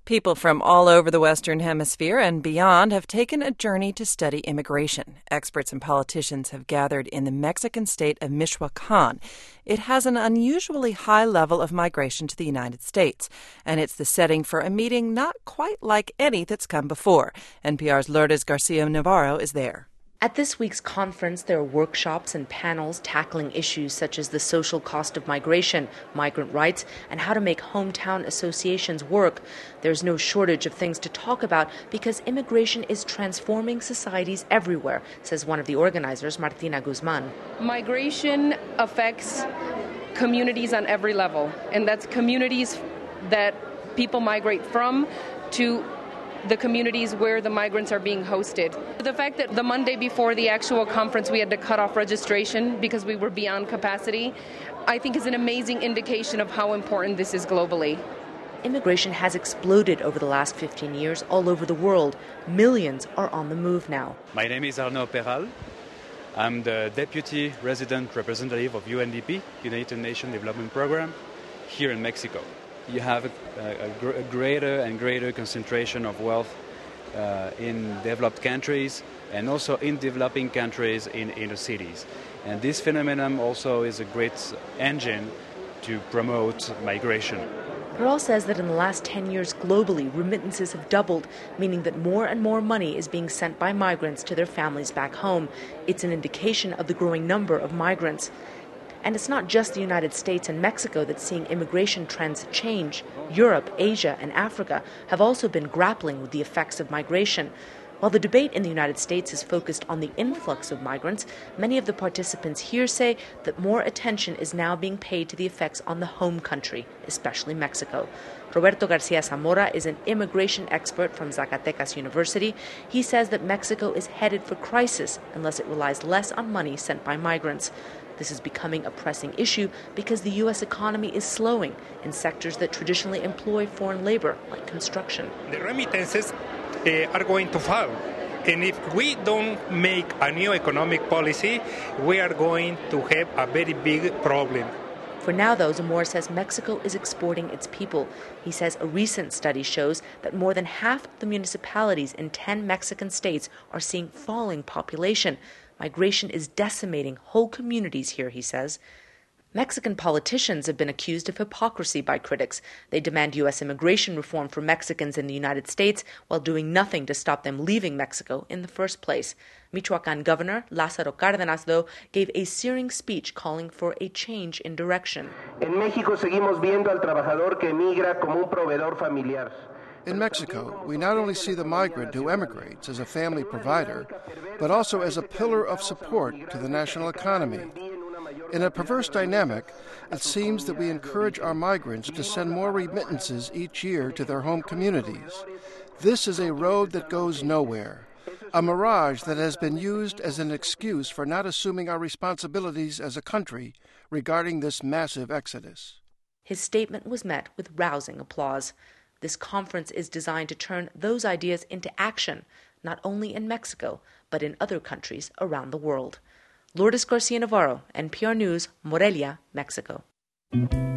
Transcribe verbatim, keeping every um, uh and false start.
People from all over the Western Hemisphere and beyond have taken a journey to study immigration. Experts and politicians have gathered in the Mexican state of Michoacan. It has an unusually high level of migration to the United States, and it's the setting for a meeting not quite like any that's come before. N P R's Lourdes Garcia Navarro is there. At this week's conference, there are workshops and panels tackling issues such as the social cost of migration, migrant rights, and how to make hometown associations work. There's no shortage of things to talk about because immigration is transforming societies everywhere, says one of the organizers, Martina Guzman. Migration affects communities on every level, and that's communities that people migrate from to the communities where the migrants are being hosted. The fact that the Monday before the actual conference we had to cut off registration because we were beyond capacity, I think is an amazing indication of how important this is globally. Immigration has exploded over the last fifteen years all over the world. Millions are on the move now. My name is Arnaud Peral. I'm the Deputy Resident Representative of U N D P, United Nations Development Program, here in Mexico. You have a, a, gr- a greater and greater concentration of wealth uh, in developed countries and also in developing countries in inner cities. And this phenomenon also is a great engine to promote migration. Peral says that in the last ten years globally, remittances have doubled, meaning that more and more money is being sent by migrants to their families back home. It's an indication of the growing number of migrants. And it's not just the United States and Mexico that's seeing immigration trends change. Europe, Asia, and Africa have also been grappling with the effects of migration. While the debate in the United States is focused on the influx of migrants, many of the participants here say that more attention is now being paid to the effects on the home country, especially Mexico. Roberto Garcia Zamora is an immigration expert from Zacatecas University. He says that Mexico is headed for crisis unless it relies less on money sent by migrants. This is becoming a pressing issue because the U S economy is slowing in sectors that traditionally employ foreign labor, like construction. The remittances uh, are going to fall. And if we don't make a new economic policy, we are going to have a very big problem. For now, though, Zamora says Mexico is exporting its people. He says a recent study shows that more than half of the municipalities in ten Mexican states are seeing falling population. Migration is decimating whole communities here, he says. Mexican politicians have been accused of hypocrisy by critics. They demand U S immigration reform for Mexicans in the United States while doing nothing to stop them leaving Mexico in the first place. Michoacan Governor Lázaro Cárdenas, though, gave a searing speech calling for a change in direction. En México seguimos viendo al trabajador que emigra como un proveedor familiar. In Mexico, we not only see the migrant who emigrates as a family provider, but also as a pillar of support to the national economy. In a perverse dynamic, it seems that we encourage our migrants to send more remittances each year to their home communities. This is a road that goes nowhere, a mirage that has been used as an excuse for not assuming our responsibilities as a country regarding this massive exodus. His statement was met with rousing applause. This conference is designed to turn those ideas into action, not only in Mexico, but in other countries around the world. Lourdes Garcia Navarro, N P R News, Morelia, Mexico.